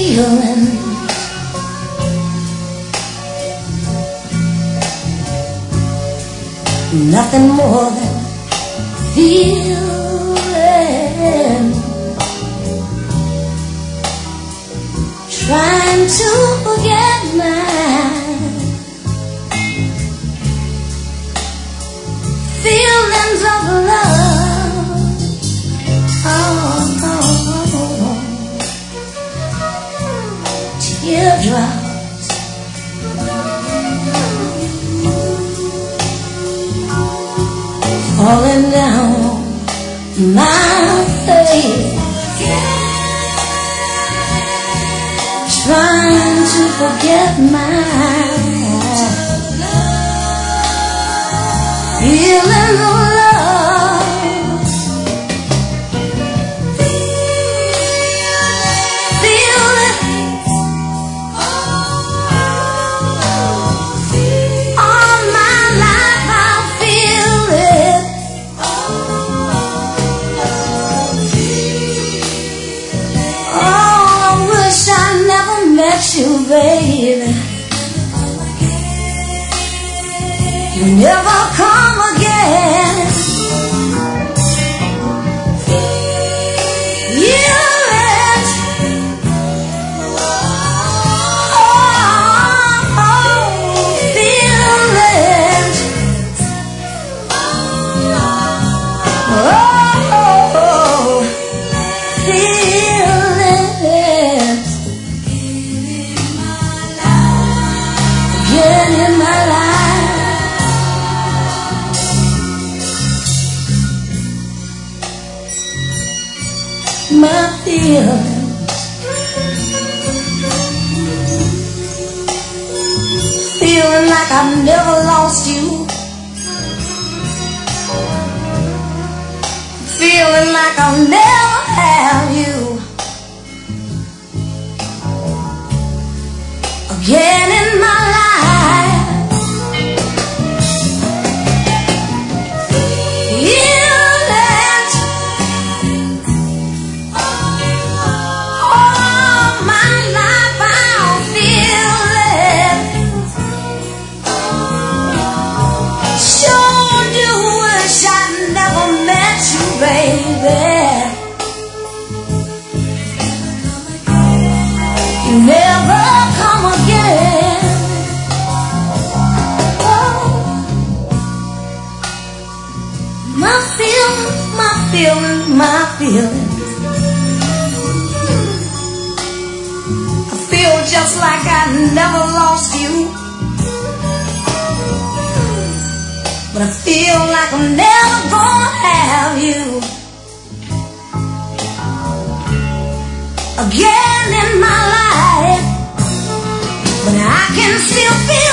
feeling. Nothing more than feeling. Trying to forget my feelings of love. Teardrops falling down my face, trying to forget my feelings of love. You, baby, you never come again. You let feelings, feelings in my life. My feelings, feeling like I've never lost you, feeling like I'll never have you again in my life. You never come again. Oh, my feelings, my feelings, my feelings. I feel just like I never lost you, but I feel like I'm never gonna have you again in my life. But I can still feel